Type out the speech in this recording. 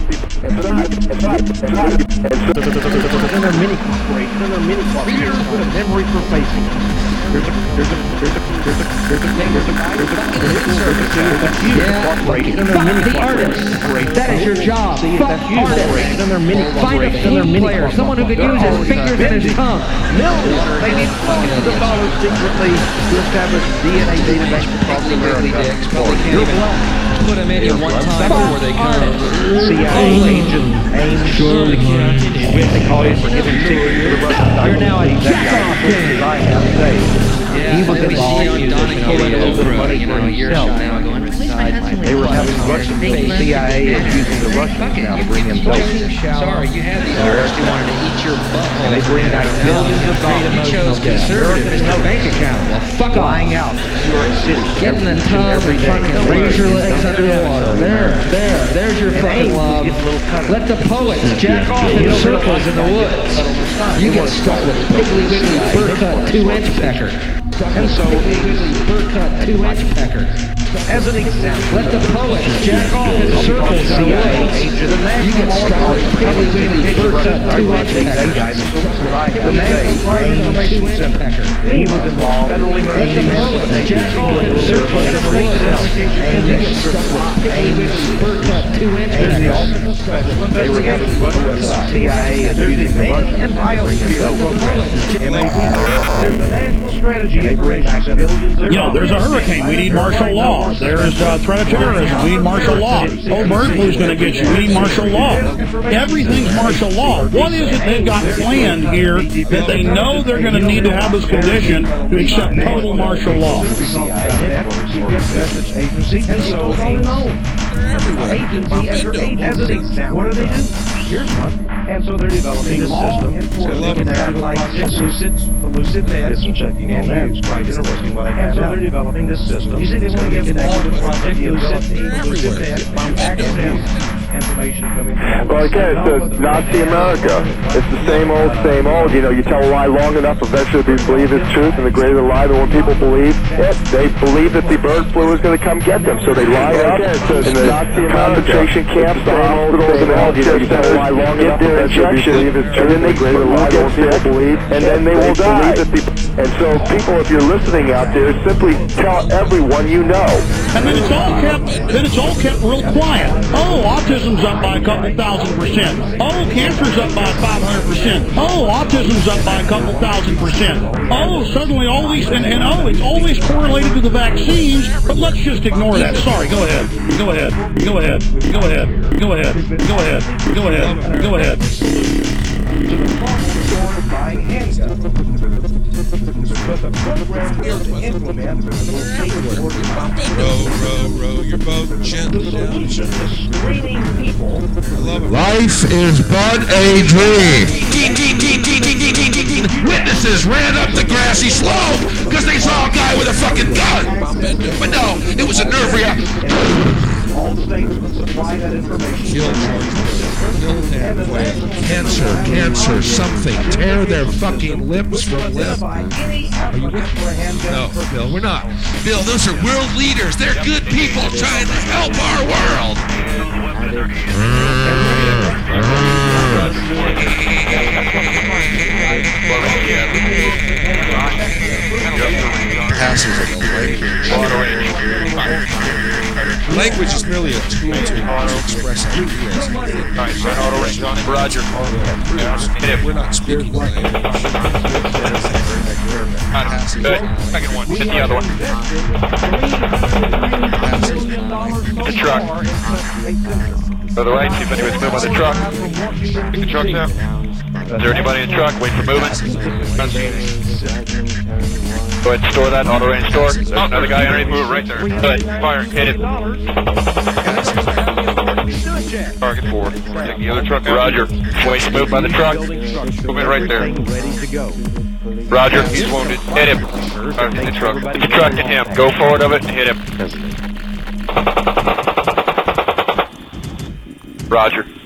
mini corporation and a mini corporation with a memory for facing. There's a that is your job. Fuck artists. Find a flute player, someone who could use his fingers and his tongue. Millions, they need millions of dollars secretly to establish DNA database across America. You're black. Put them in here one time before they come. CIA agent, AIM, sure, they call him for giving secrets to the Russian. You're now a jack-off game. I have today. Yeah, He was involved in Oprah, you know, a year from now, going inside. They were having Russian CIA and using the Russians now to bring in doses. Sorry, you had these artists who wanted to eat your butthole. And they bring out billions of dollars. You chose conservative. There's no bank account. Well, fuck off. Flying out to New York City. Get in the tub and raise your legs under the water. There's your fucking love. Let the poets jack off in circles in the woods. You get stuck with Piggly Wiggly fur-cut 2-inch pecker. And so, fur-cut 2-inch pecker. as an example, let the poets jack off in circles in the woods. You get stuck with Piggly Wiggly fur-cut 2-inch pecker. the information pecker. he was involved Let the poets jack off in circles in the woods. You get stuck with Piggly Wiggly fur-cut 2-inch pecker. They were having CIA and using the Russian and violating the There's a national strategy to bring back billions of Yeah, there's a hurricane. We need martial law. There's threat of terrorism. We need martial law. Oh, bird flu's going to get you. We need martial law. Everything's martial law. What is it they've got planned here that they know they're going to need to have this condition to accept total martial law? And so they know. Agency after agency. As an example, what do they do? Here's one. And so they're developing a system enforcing the lucid medicine checking on that. It's quite interesting what I have. And so they're developing this system. You see, they want to get all the project lucid med from academic information coming from. Well, again, it's Nazi America. It's the same old, same old. You know, you tell a lie long enough, eventually people believe it's truth, and the greater the lie, the more people believe it. They believe that the bird flu is going to come get them, so they lie up in the Nazi concentration camps, the hospitals, and the healthcare centers, get their injection, and then they will get sick, and then they will die. And so, people, if you're listening out there, simply tell everyone you know. And then it's all kept real quiet. Oh, autism's up by a couple thousand%. Oh, cancer's up by 500%. Oh, autism's up by a couple thousand%. Oh, suddenly all these, and oh, it's always correlated to the vaccines, but let's just ignore that. Sorry, go ahead. Go ahead. Go ahead. Go ahead. Go ahead. Go ahead. Go ahead. Go ahead. But the program here to implement will take row your boat gently down. solution to screening people. Life is but a dream. Witnesses ran up the grassy slope because they saw a guy with a fucking gun. But no, it was a nerve reaction. All states will supply that information. Cancer, something. Tear their fucking lips from lip. Are you with me? No, Bill, we're not. Bill, those are world leaders. They're good people trying to help our world. Language is merely a tool to express ideas. Roger. We're not speaking language. Second one. Hit the other one. The truck. Go to the right, see if anybody's moving on the truck. Pick the truck now. Is there anybody in the truck? Wait for movement. Go ahead and store that, auto range store. There's another guy underneath, move it right there. Good, fire, hit it. Target 4. Take the other truck out. Roger. Wait to move by the truck. Move it right there. Roger, he's wounded. Hit him. Hit the truck. Hit the truck and him. Go forward of it and hit him. Roger.